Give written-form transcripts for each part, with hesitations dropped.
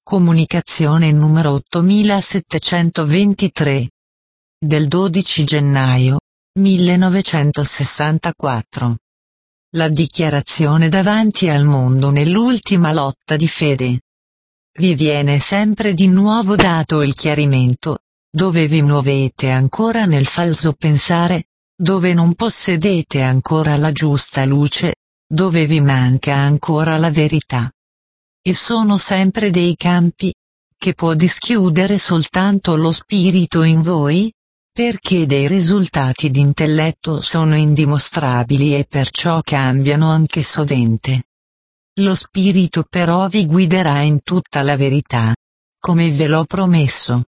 Comunicazione numero 8723. Del 12 gennaio 1964. La dichiarazione davanti al mondo nell'ultima lotta di fede. Vi viene sempre di nuovo dato il chiarimento, dove vi muovete ancora nel falso pensare, dove non possedete ancora la giusta luce, dove vi manca ancora la verità. E sono sempre dei campi che può dischiudere soltanto lo spirito in voi, perché dei risultati d'intelletto sono indimostrabili e perciò cambiano anche sovente. Lo spirito però vi guiderà in tutta la verità, come ve l'ho promesso.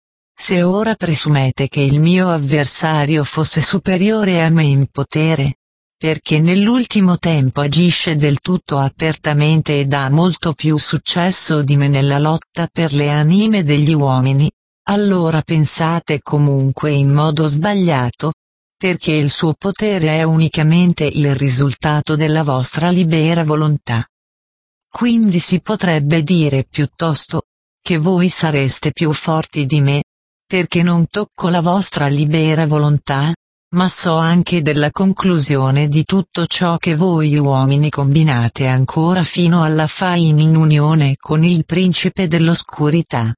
Se ora presumete che il mio avversario fosse superiore a me in potere, perché nell'ultimo tempo agisce del tutto apertamente ed ha molto più successo di me nella lotta per le anime degli uomini, allora pensate comunque in modo sbagliato, perché il suo potere è unicamente il risultato della vostra libera volontà. Quindi si potrebbe dire piuttosto, che voi sareste più forti di me, perché non tocco la vostra libera volontà, ma so anche della conclusione di tutto ciò che voi uomini combinate ancora fino alla fine in unione con il principe dell'oscurità.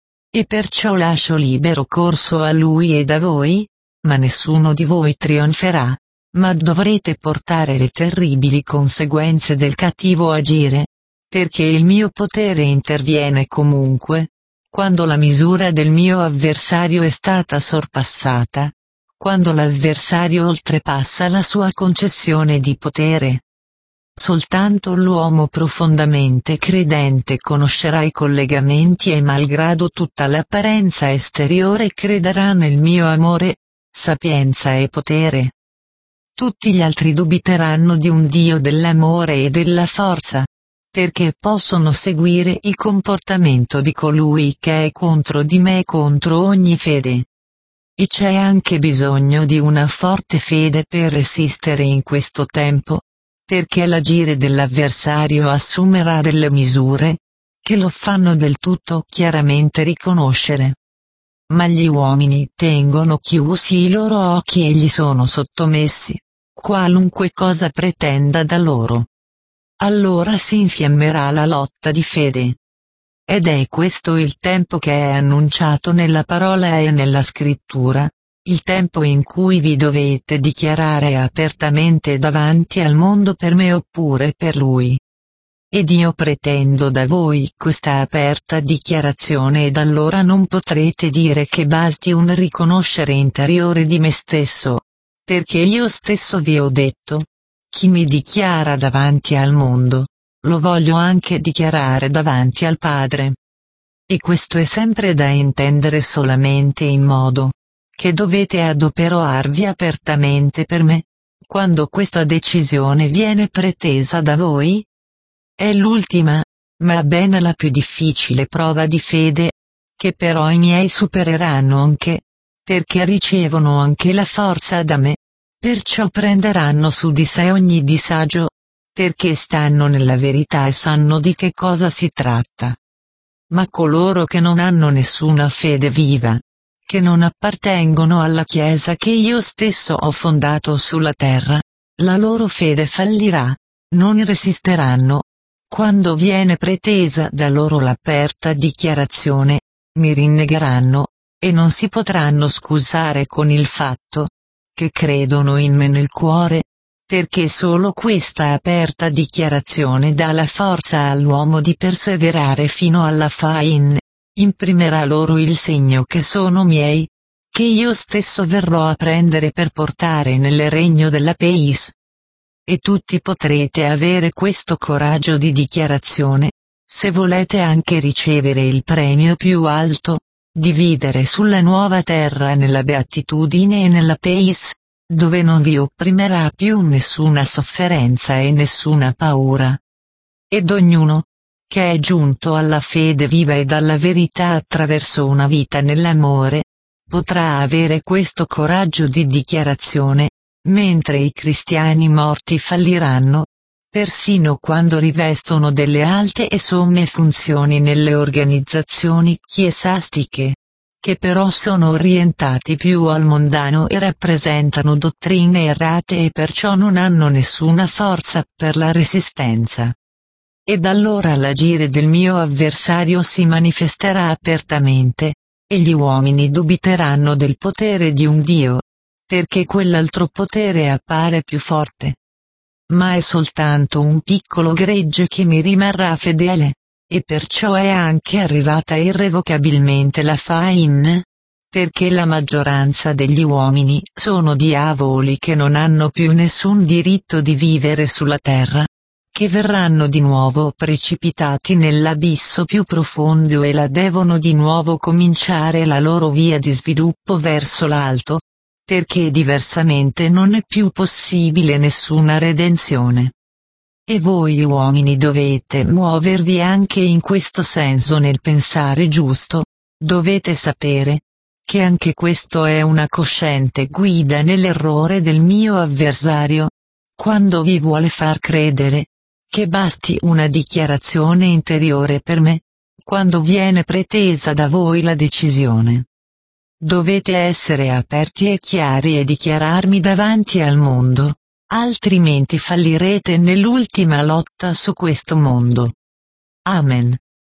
E perciò lascio libero corso a lui ed a voi, ma nessuno di voi trionferà, ma dovrete portare le terribili conseguenze del cattivo agire, perché il mio potere interviene comunque, quando la misura del mio avversario è stata sorpassata, quando l'avversario oltrepassa la sua concessione di potere. Soltanto l'uomo profondamente credente conoscerà i collegamenti e malgrado tutta l'apparenza esteriore crederà nel mio amore, sapienza e potere. Tutti gli altri dubiteranno di un Dio dell'amore e della forza, perché possono seguire il comportamento di colui che è contro di me e contro ogni fede. E c'è anche bisogno di una forte fede per resistere in questo tempo, perché l'agire dell'avversario assumerà delle misure, che lo fanno del tutto chiaramente riconoscere. Ma gli uomini tengono chiusi i loro occhi e gli sono sottomessi, qualunque cosa pretenda da loro. Allora si infiammerà la lotta di fede. Ed è questo il tempo che è annunciato nella parola e nella scrittura, il tempo in cui vi dovete dichiarare apertamente davanti al mondo per me oppure per lui. Ed io pretendo da voi questa aperta dichiarazione ed allora non potrete dire che basti un riconoscere interiore di me stesso, perché io stesso vi ho detto, chi mi dichiara davanti al mondo, lo voglio anche dichiarare davanti al Padre. E questo è sempre da intendere solamente in modo che dovete adoperarvi apertamente per me, quando questa decisione viene pretesa da voi. È l'ultima, ma ben la più difficile prova di fede, che però i miei supereranno anche, perché ricevono anche la forza da me, perciò prenderanno su di sé ogni disagio, perché stanno nella verità e sanno di che cosa si tratta. Ma coloro che non hanno nessuna fede viva, che non appartengono alla Chiesa che io stesso ho fondato sulla terra, la loro fede fallirà, non resisteranno. Quando viene pretesa da loro l'aperta dichiarazione, mi rinnegheranno, e non si potranno scusare con il fatto che credono in me nel cuore, perché solo questa aperta dichiarazione dà la forza all'uomo di perseverare fino alla fine, imprimerà loro il segno che sono miei, che io stesso verrò a prendere per portare nel regno della Peis. E tutti potrete avere questo coraggio di dichiarazione, se volete anche ricevere il premio più alto, di vivere sulla nuova terra nella beatitudine e nella Peis, dove non vi opprimerà più nessuna sofferenza e nessuna paura. Ed ognuno, che è giunto alla fede viva e alla verità attraverso una vita nell'amore, potrà avere questo coraggio di dichiarazione, mentre i cristiani morti falliranno, persino quando rivestono delle alte e somme funzioni nelle organizzazioni chiesistiche, che però sono orientati più al mondano e rappresentano dottrine errate e perciò non hanno nessuna forza per la resistenza. Ed allora l'agire del mio avversario si manifesterà apertamente, e gli uomini dubiteranno del potere di un Dio, perché quell'altro potere appare più forte. Ma è soltanto un piccolo gregge che mi rimarrà fedele, e perciò è anche arrivata irrevocabilmente la fine, perché la maggioranza degli uomini sono diavoli che non hanno più nessun diritto di vivere sulla terra, che verranno di nuovo precipitati nell'abisso più profondo e la devono di nuovo cominciare la loro via di sviluppo verso l'alto, perché diversamente non è più possibile nessuna redenzione. E voi uomini dovete muovervi anche in questo senso nel pensare giusto, dovete sapere che anche questo è una cosciente guida nell'errore del mio avversario, quando vi vuole far credere che basti una dichiarazione interiore per me, quando viene pretesa da voi la decisione. Dovete essere aperti e chiari e dichiararmi davanti al mondo, altrimenti fallirete nell'ultima lotta su questo mondo. Amen.